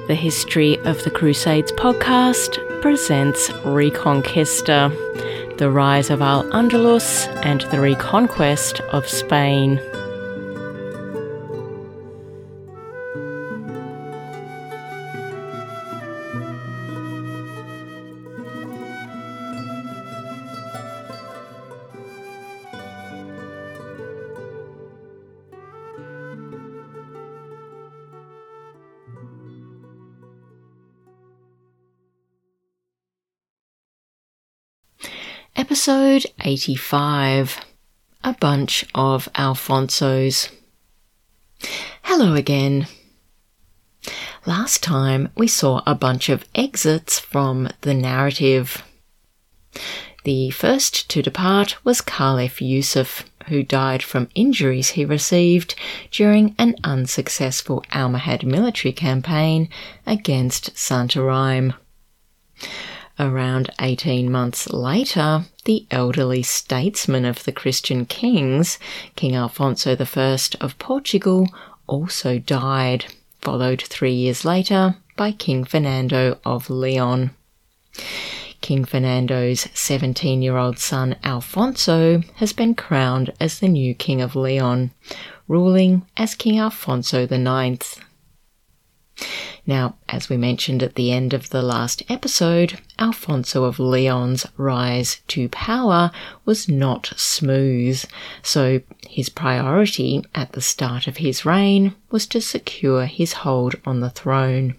The History of the Crusades podcast presents Reconquista, the rise of Al-Andalus and the reconquest of Spain. Episode 85, A Bunch of Alfonsos. Hello again. Last time we saw a bunch of exits from the narrative. The first to depart was Caliph Yusuf, who died from injuries he received during an unsuccessful Almohad military campaign against Santarém. Around 18 months later, the elderly statesman of the Christian kings, King Alfonso I of Portugal, also died, followed 3 years later by King Fernando of Leon. King Fernando's 17-year-old son Alfonso has been crowned as the new King of Leon, ruling as King Alfonso IX. Now, as we mentioned at the end of the last episode, Alfonso of Leon's rise to power was not smooth, so his priority at the start of his reign was to secure his hold on the throne.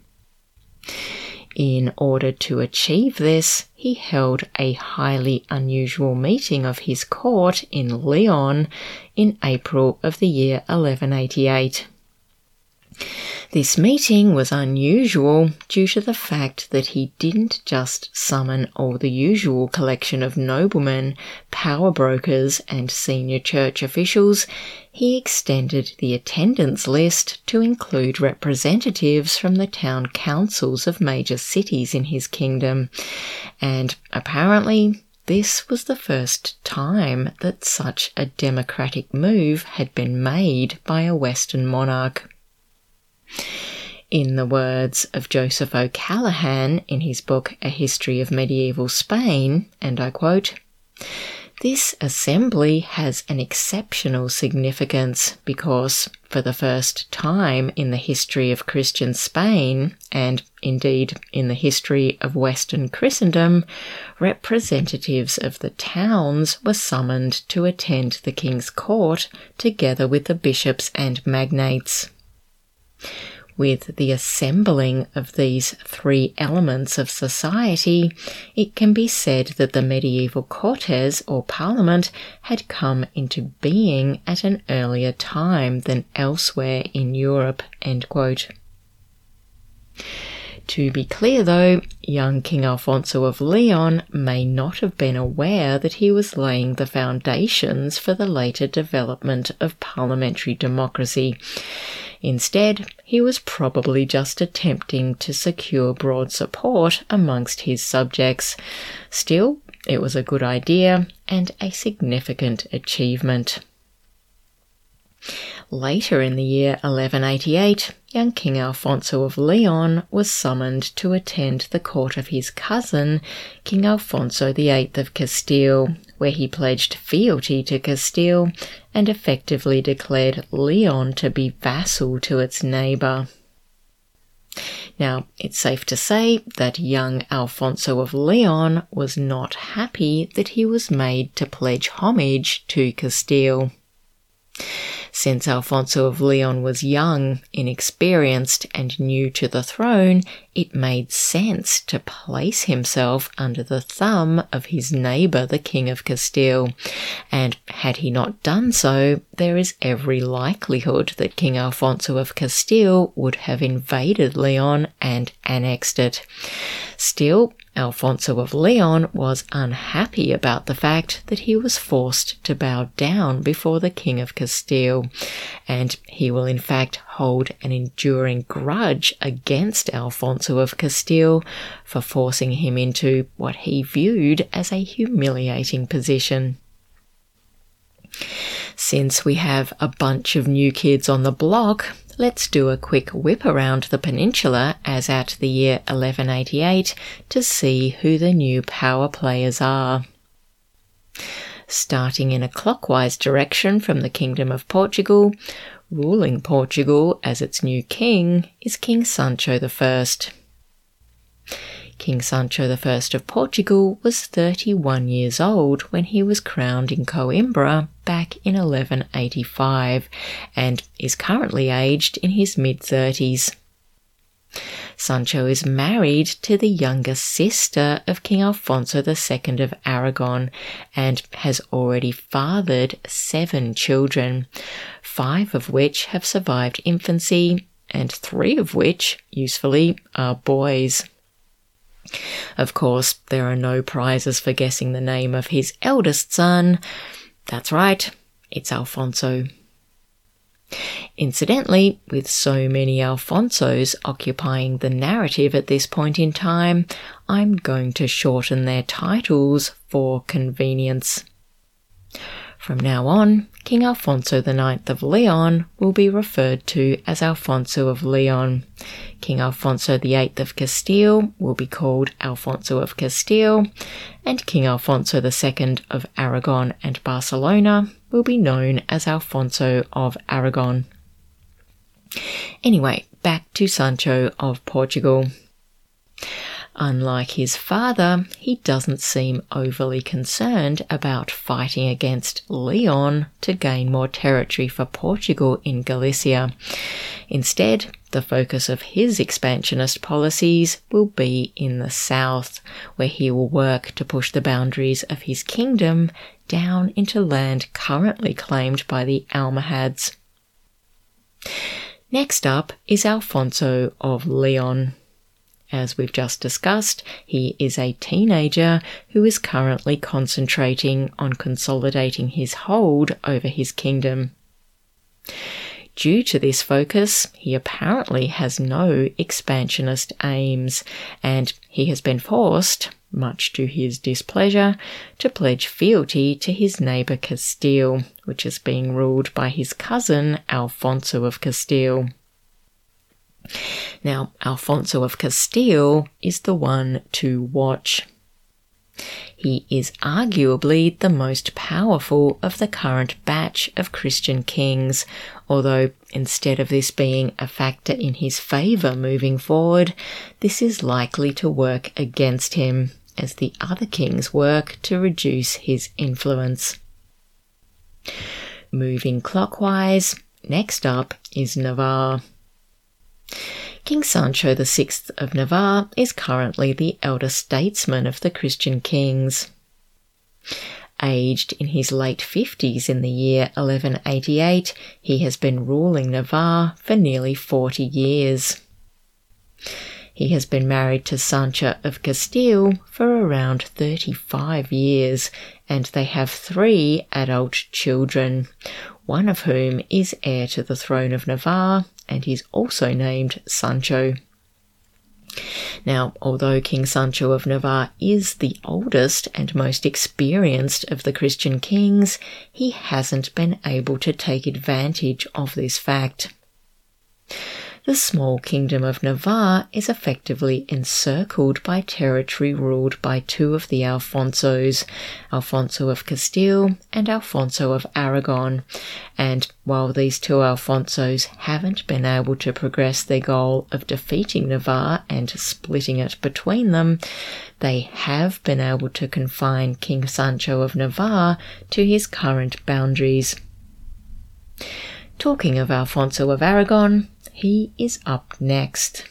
In order to achieve this, he held a highly unusual meeting of his court in Leon in April of the year 1188. This meeting was unusual due to the fact that he didn't just summon all the usual collection of noblemen, power brokers, and senior church officials. He extended the attendance list to include representatives from the town councils of major cities in his kingdom, and apparently this was the first time that such a democratic move had been made by a Western monarch. In the words of Joseph O'Callaghan in his book A History of Medieval Spain, and I quote, "This assembly has an exceptional significance because, for the first time in the history of Christian Spain, and indeed in the history of Western Christendom, representatives of the towns were summoned to attend the king's court together with the bishops and magnates." With the assembling of these three elements of society, it can be said that the medieval Cortes or Parliament had come into being at an earlier time than elsewhere in Europe. End quote. To be clear though, young King Alfonso of Leon may not have been aware that he was laying the foundations for the later development of parliamentary democracy. Instead, he was probably just attempting to secure broad support amongst his subjects. Still, it was a good idea and a significant achievement. Later in the year 1188, young King Alfonso of Leon was summoned to attend the court of his cousin, King Alfonso VIII of Castile, where he pledged fealty to Castile and effectively declared Leon to be vassal to its neighbour. Now, it's safe to say that young Alfonso of Leon was not happy that he was made to pledge homage to Castile. Since Alfonso of Leon was young, inexperienced, and new to the throne, it made sense to place himself under the thumb of his neighbour, the King of Castile, and had he not done so, there is every likelihood that King Alfonso of Castile would have invaded Leon and annexed it. Still, Alfonso of Leon was unhappy about the fact that he was forced to bow down before the King of Castile, and he will in fact hold an enduring grudge against Alfonso of Castile for forcing him into what he viewed as a humiliating position. Since we have a bunch of new kids on the block, let's do a quick whip around the peninsula as at the year 1188 to see who the new power players are. Starting in a clockwise direction from the Kingdom of Portugal, ruling Portugal as its new king is King Sancho I. King Sancho I of Portugal was 31 years old when he was crowned in Coimbra back in 1185 and is currently aged in his mid-30s. Sancho is married to the younger sister of King Alfonso II of Aragon and has already fathered 7 children, 5 of which have survived infancy and 3 of which, usefully, are boys. Of course, there are no prizes for guessing the name of his eldest son. That's right, it's Alfonso. Incidentally, with so many Alfonsos occupying the narrative at this point in time, I'm going to shorten their titles for convenience. From now on, King Alfonso IX of Leon will be referred to as Alfonso of Leon. King Alfonso VIII of Castile will be called Alfonso of Castile, and King Alfonso II of Aragon and Barcelona will be known as Alfonso of Aragon. Anyway, back to Sancho of Portugal. Unlike his father, he doesn't seem overly concerned about fighting against Leon to gain more territory for Portugal in Galicia. Instead, the focus of his expansionist policies will be in the south, where he will work to push the boundaries of his kingdom down into land currently claimed by the Almohads. Next up is Alfonso of Leon. As we've just discussed, he is a teenager who is currently concentrating on consolidating his hold over his kingdom. Due to this focus, he apparently has no expansionist aims, and he has been forced, much to his displeasure, to pledge fealty to his neighbour Castile, which is being ruled by his cousin Alfonso of Castile. Now, Alfonso of Castile is the one to watch. He is arguably the most powerful of the current batch of Christian kings, although instead of this being a factor in his favour moving forward, this is likely to work against him, as the other kings work to reduce his influence. Moving clockwise, next up is Navarre. King Sancho VI of Navarre is currently the elder statesman of the Christian kings. Aged in his late 50s in the year 1188, he has been ruling Navarre for nearly 40 years. He has been married to Sancha of Castile for around 35 years, and they have 3 adult children, one of whom is heir to the throne of Navarre, and he's also named Sancho. Now, although King Sancho of Navarre is the oldest and most experienced of the Christian kings, he hasn't been able to take advantage of this fact. The small kingdom of Navarre is effectively encircled by territory ruled by 2 of the Alfonsos, Alfonso of Castile and Alfonso of Aragon, and while these 2 Alfonsos haven't been able to progress their goal of defeating Navarre and splitting it between them, they have been able to confine King Sancho of Navarre to his current boundaries. Talking of Alfonso of Aragon, he is up next.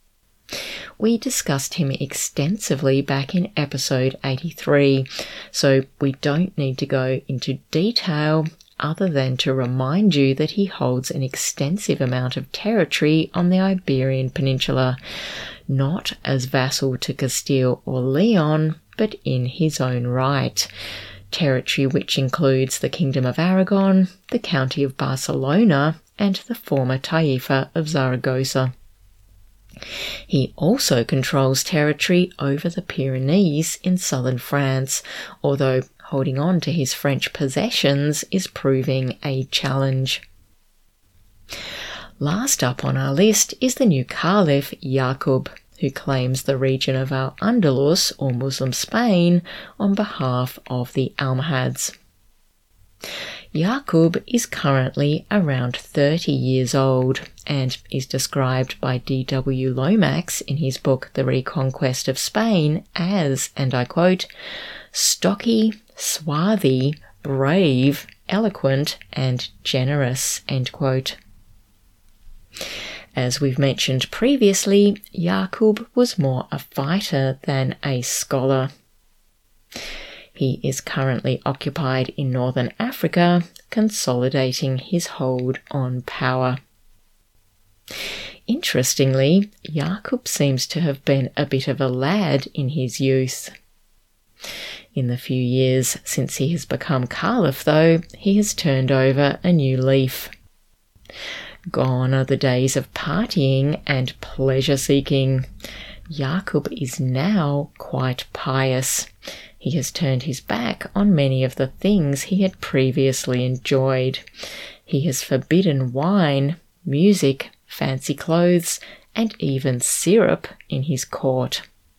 We discussed him extensively back in episode 83, so we don't need to go into detail other than to remind you that he holds an extensive amount of territory on the Iberian Peninsula, not as vassal to Castile or Leon, but in his own right. Territory which includes the Kingdom of Aragon, the County of Barcelona, and the former Taifa of Zaragoza. He also controls territory over the Pyrenees in southern France, although holding on to his French possessions is proving a challenge. Last up on our list is the new Caliph Yaqub, who claims the region of Al-Andalus, or Muslim Spain, on behalf of the Almohads. Yaqub is currently around 30 years old and is described by D.W. Lomax in his book The Reconquest of Spain as, and I quote, stocky, swarthy, brave, eloquent, and generous, end quote. As we've mentioned previously, Yaqub was more a fighter than a scholar. He is currently occupied in northern Africa, consolidating his hold on power. Interestingly, Yaqub seems to have been a bit of a lad in his youth. In the few years since he has become Caliph, though, he has turned over a new leaf. Gone are the days of partying and pleasure-seeking. Yaqub is now quite pious. He has turned his back on many of the things he had previously enjoyed. He has forbidden wine, music, fancy clothes, and even syrup in his court.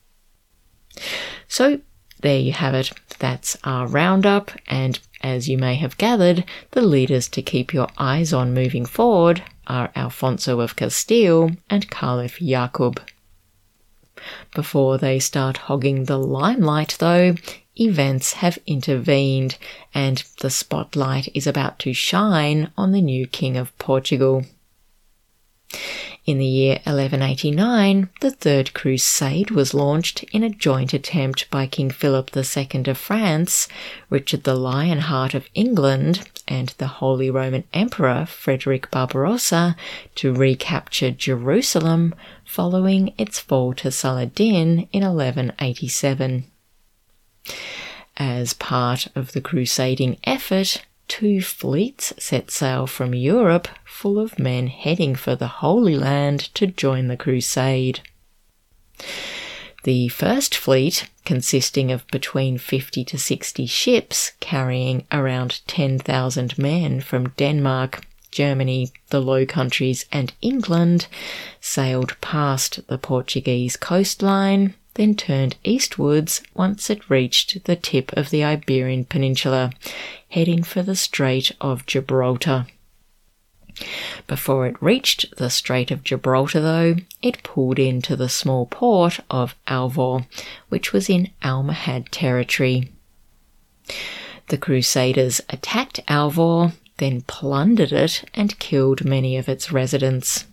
So, there you have it. That's our roundup, and as you may have gathered, the leaders to keep your eyes on moving forward are Alfonso of Castile and Caliph Yaqub. Before they start hogging the limelight, though, events have intervened, and the spotlight is about to shine on the new King of Portugal. In the year 1189, the Third Crusade was launched in a joint attempt by King Philip II of France, Richard the Lionheart of England, and the Holy Roman Emperor Frederick Barbarossa to recapture Jerusalem following its fall to Saladin in 1187. As part of the crusading effort, 2 fleets set sail from Europe full of men heading for the Holy Land to join the crusade. The first fleet, consisting of between 50 to 60 ships carrying around 10,000 men from Denmark, Germany, the Low Countries and England, sailed past the Portuguese coastline, then turned eastwards once it reached the tip of the Iberian Peninsula, heading for the Strait of Gibraltar. Before it reached the Strait of Gibraltar, though, it pulled into the small port of Alvor, which was in Almohad territory. The Crusaders attacked Alvor, then plundered it and killed many of its residents.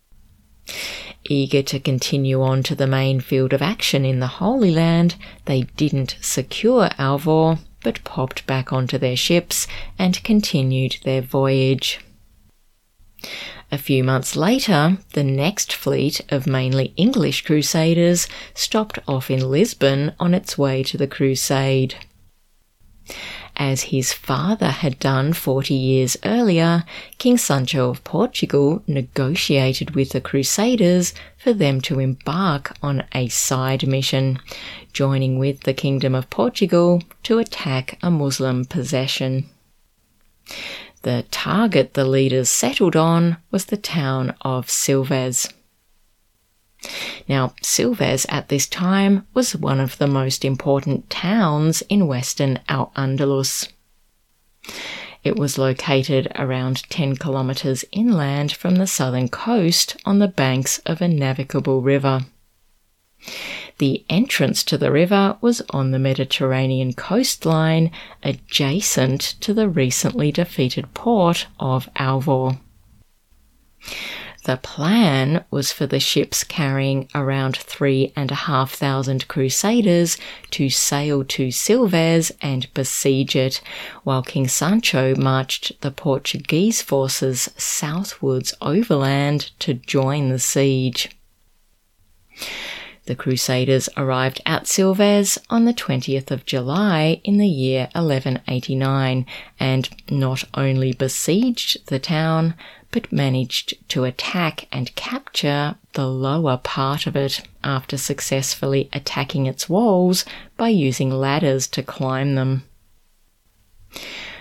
Eager to continue on to the main field of action in the Holy Land, they didn't secure Alvor, but popped back onto their ships and continued their voyage. A few months later, the next fleet of mainly English crusaders stopped off in Lisbon on its way to the crusade. As his father had done 40 years earlier, King Sancho of Portugal negotiated with the Crusaders for them to embark on a side mission, joining with the Kingdom of Portugal to attack a Muslim possession. The target the leaders settled on was the town of Silves. Now, Silves at this time was one of the most important towns in western Al-Andalus. It was located around 10 kilometres inland from the southern coast on the banks of a navigable river. The entrance to the river was on the Mediterranean coastline, adjacent to the recently defeated port of Alvor. The plan was for the ships carrying around 3,500 crusaders to sail to Silves and besiege it, while King Sancho marched the Portuguese forces southwards overland to join the siege. The Crusaders arrived at Silves on the 20th of July in the year 1189 and not only besieged the town, but managed to attack and capture the lower part of it after successfully attacking its walls by using ladders to climb them.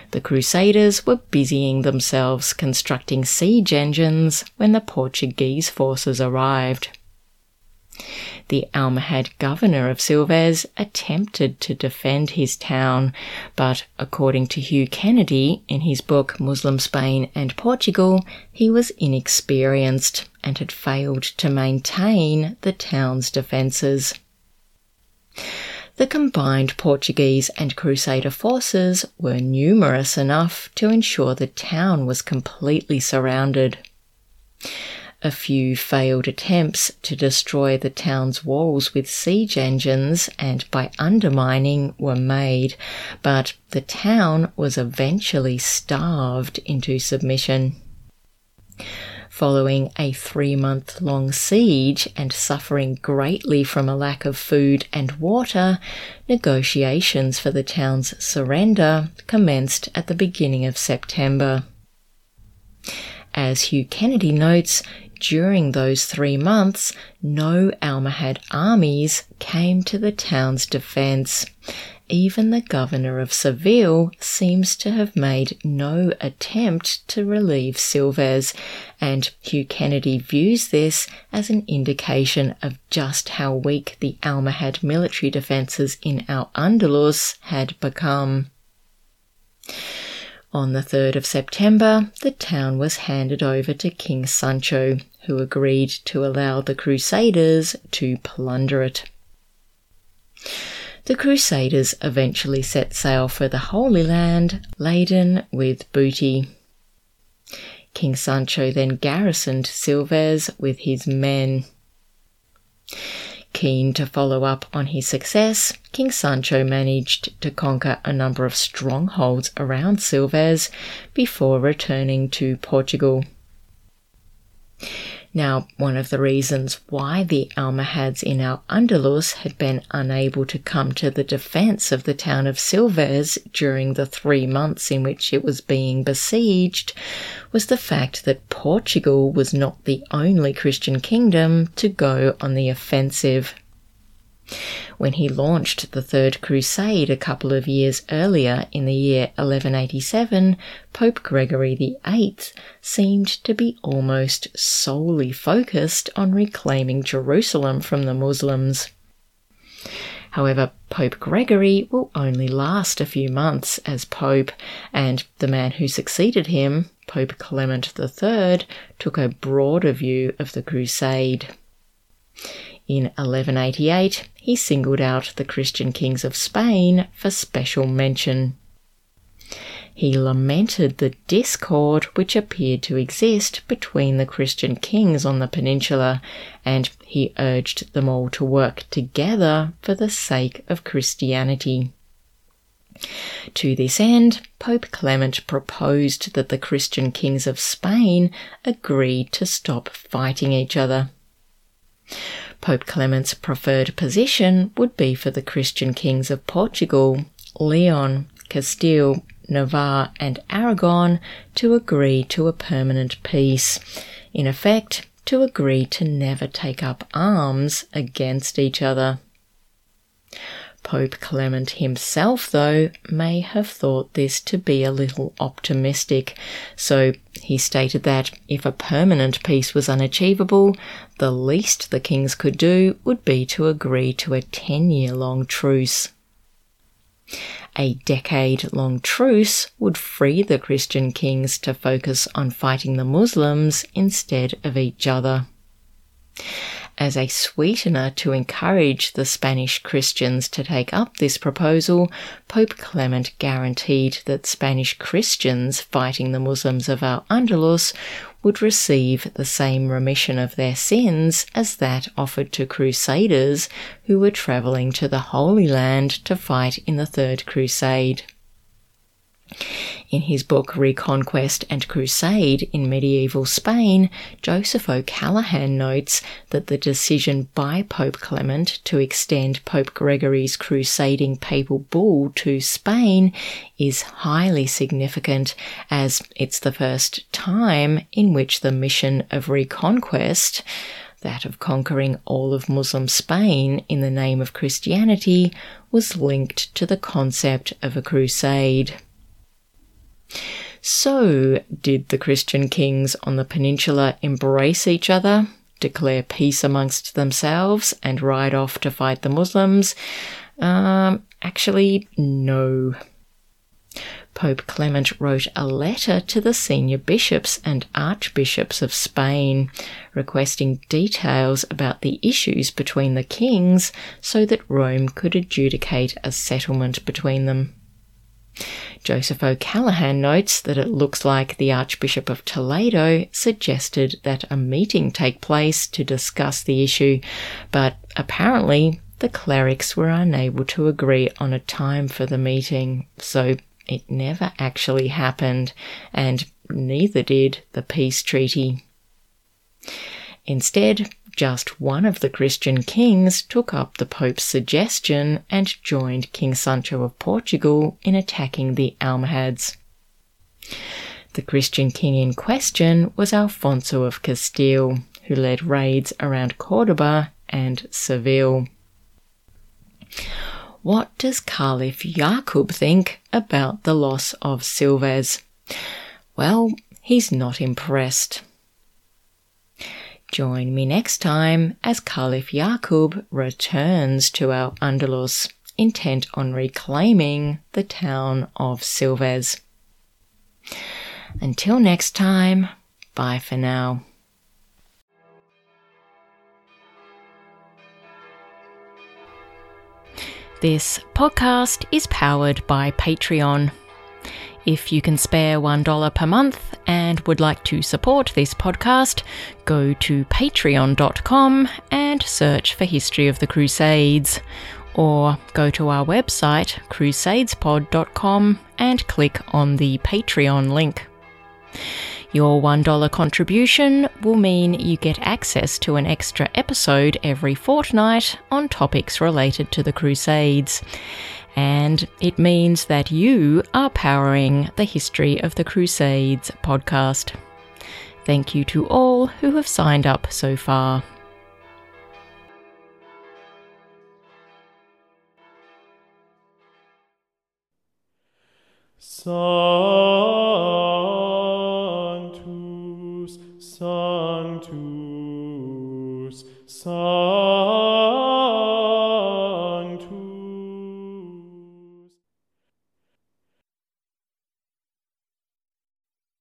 The Crusaders were busying themselves constructing siege engines when the Portuguese forces arrived. The Almohad governor of Silves attempted to defend his town, but according to Hugh Kennedy in his book Muslim Spain and Portugal, he was inexperienced and had failed to maintain the town's defences. The combined Portuguese and Crusader forces were numerous enough to ensure the town was completely surrounded. A few failed attempts to destroy the town's walls with siege engines and by undermining were made, but the town was eventually starved into submission. Following a 3-month-long siege and suffering greatly from a lack of food and water, negotiations for the town's surrender commenced at the beginning of September. As Hugh Kennedy notes, during those 3 months, no Almohad armies came to the town's defence. Even the governor of Seville seems to have made no attempt to relieve Silves, and Hugh Kennedy views this as an indication of just how weak the Almohad military defences in Al-Andalus had become. On the 3rd of September, the town was handed over to King Sancho, who agreed to allow the Crusaders to plunder it. The Crusaders eventually set sail for the Holy Land, laden with booty. King Sancho then garrisoned Silves with his men. Keen to follow up on his success, King Sancho managed to conquer a number of strongholds around Silves before returning to Portugal. Now, one of the reasons why the Almohads in Al-Andalus had been unable to come to the defence of the town of Silves during the 3 months in which it was being besieged was the fact that Portugal was not the only Christian kingdom to go on the offensive. When he launched the Third Crusade a couple of years earlier in the year 1187, Pope Gregory VIII seemed to be almost solely focused on reclaiming Jerusalem from the Muslims. However, Pope Gregory will only last a few months as Pope, and the man who succeeded him, Pope Clement III, took a broader view of the crusade. In 1188, he singled out the Christian kings of Spain for special mention. He lamented the discord which appeared to exist between the Christian kings on the peninsula, and he urged them all to work together for the sake of Christianity. To this end, Pope Clement proposed that the Christian kings of Spain agreed to stop fighting each other. Pope Clement's preferred position would be for the Christian kings of Portugal, Leon, Castile, Navarre and Aragon to agree to a permanent peace, in effect, to agree to never take up arms against each other. Pope Clement himself, though, may have thought this to be a little optimistic, so he stated that if a permanent peace was unachievable, the least the kings could do would be to agree to a 10-year-long truce. A decade-long truce would free the Christian kings to focus on fighting the Muslims instead of each other. As a sweetener to encourage the Spanish Christians to take up this proposal, Pope Clement guaranteed that Spanish Christians fighting the Muslims of Al-Andalus would receive the same remission of their sins as that offered to Crusaders who were travelling to the Holy Land to fight in the Third Crusade. In his book Reconquest and Crusade in Medieval Spain, Joseph O'Callaghan notes that the decision by Pope Clement to extend Pope Gregory's crusading papal bull to Spain is highly significant, as it's the first time in which the mission of reconquest, that of conquering all of Muslim Spain in the name of Christianity, was linked to the concept of a crusade. So, did the Christian kings on the peninsula embrace each other, declare peace amongst themselves, and ride off to fight the Muslims? Actually, no. Pope Clement wrote a letter to the senior bishops and archbishops of Spain, requesting details about the issues between the kings so that Rome could adjudicate a settlement between them. Joseph O'Callaghan notes that it looks like the Archbishop of Toledo suggested that a meeting take place to discuss the issue, but apparently the clerics were unable to agree on a time for the meeting, so it never actually happened, and neither did the peace treaty. Instead, just one of the Christian kings took up the Pope's suggestion and joined King Sancho of Portugal in attacking the Almohads. The Christian king in question was Alfonso of Castile, who led raids around Cordoba and Seville. What does Caliph Yaqub think about the loss of Silves? Well, he's not impressed. Join me next time as Caliph Yaqub returns to Al-Andalus, intent on reclaiming the town of Silves. Until next time, bye for now. This podcast is powered by Patreon. If you can spare $1 per month and would like to support this podcast, go to patreon.com and search for History of the Crusades, or go to our website crusadespod.com and click on the Patreon link. Your $1 contribution will mean you get access to an extra episode every fortnight on topics related to the Crusades. And it means that you are powering the History of the Crusades podcast. Thank you to all who have signed up so far. So